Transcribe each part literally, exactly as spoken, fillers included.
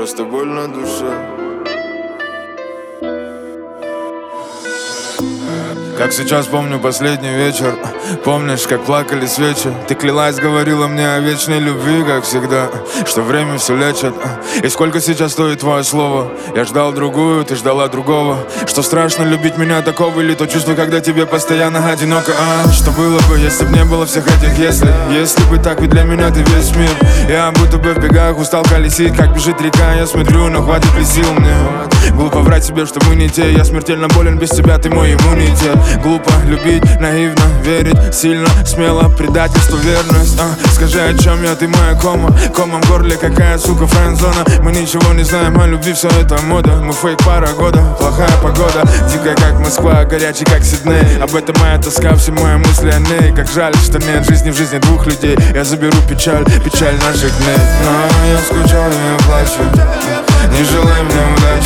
просто боль на душе. Как сейчас помню последний вечер. Помнишь, как плакали свечи? Ты клялась, говорила мне о вечной любви, как всегда, что время все лечит. И сколько сейчас стоит твое слово? Я ждал другую, ты ждала другого. Что страшно любить меня такого? Или то чувство, когда тебе постоянно одиноко? А что было бы, если бы не было всех этих если? Если бы так, ведь для меня ты весь мир. Я будто бы в бегах устал колесить, как бежит река. Я смотрю, но хватит ли сил мне? Глупо врать себе, что мы не те. Я смертельно болен, без тебя ты мой иммунитет. Глупо любить, наивно верить, сильно, смело, предательство, верность. а, Скажи, о чем я, ты моя кома. Кома в горле, какая, сука, френд-зона. Мы ничего не знаем о любви, все это мода. Мы фейк пара года, плохая погода. Дикая, как Москва, горячий, как Сидней. Об этом моя тоска, все мои мысли о ней. Как жаль, что нет жизни в жизни двух людей. Я заберу печаль, печаль наших дней. Но я скучаю, я плачу. Не желай мне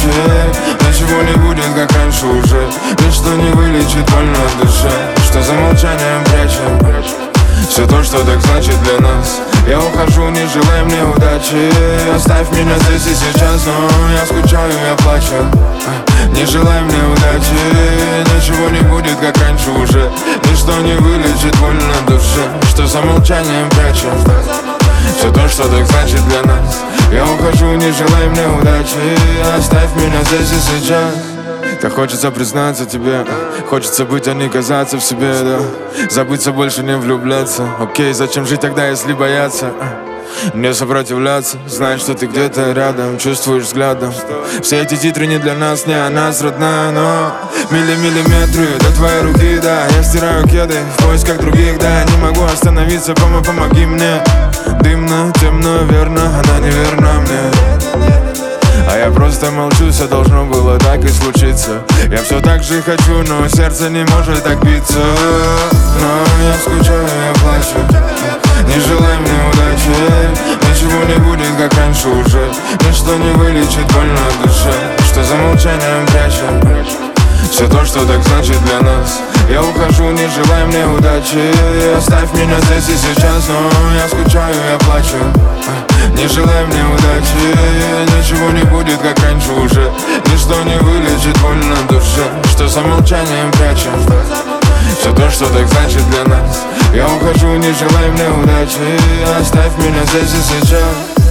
удачи. Ничего не будет, как раньше уже. Ничто не вылечит боль на душе. Что за молчанием прячем все то, что так значит для нас. Я ухожу, не желай мне удачи. Оставь меня здесь и сейчас. Но я скучаю, я плачу. Не желай мне удачи. Ничего не будет, как раньше уже. Ничто не вылечит боль на душе. Что за молчанием прячем все то, что так значит для нас. Я ухожу, не желай мне удачи. Оставь меня здесь и сейчас. Так хочется признаться тебе. Хочется быть, а не казаться в себе, да. Забыться, больше не влюбляться. Окей, зачем жить тогда, если бояться? Не сопротивляться, знать, что ты где-то рядом. Чувствуешь взглядом. Все эти титры не для нас, не о нас, родная. Но милли-миллиметры до твоей руки, да. Я стираю кеды в поисках других, да. Не могу остановиться, помо, помоги мне. Дымно, темно, верно, она неверна мне. А я просто молчу, все должно было так и случиться. Я все так же хочу, но сердце не может так биться. Но я скучаю, я плачу. Не желай мне удачи. Ничего не будет, как раньше уже. Ничто не вылечит боль на душе. Что за молчанием прячем все то, что так значит для нас. Я ухожу, не желай мне удачи. Оставь меня здесь и сейчас. Но я скучаю, я плачу. Не желай мне удачи. Ничего не будет, как раньше уже. Ничто не вылечит боль на душе. Что за молчанием прячем все то, что так значит для нас. Я ухожу, не желай мне удачи. Оставь меня здесь и сейчас.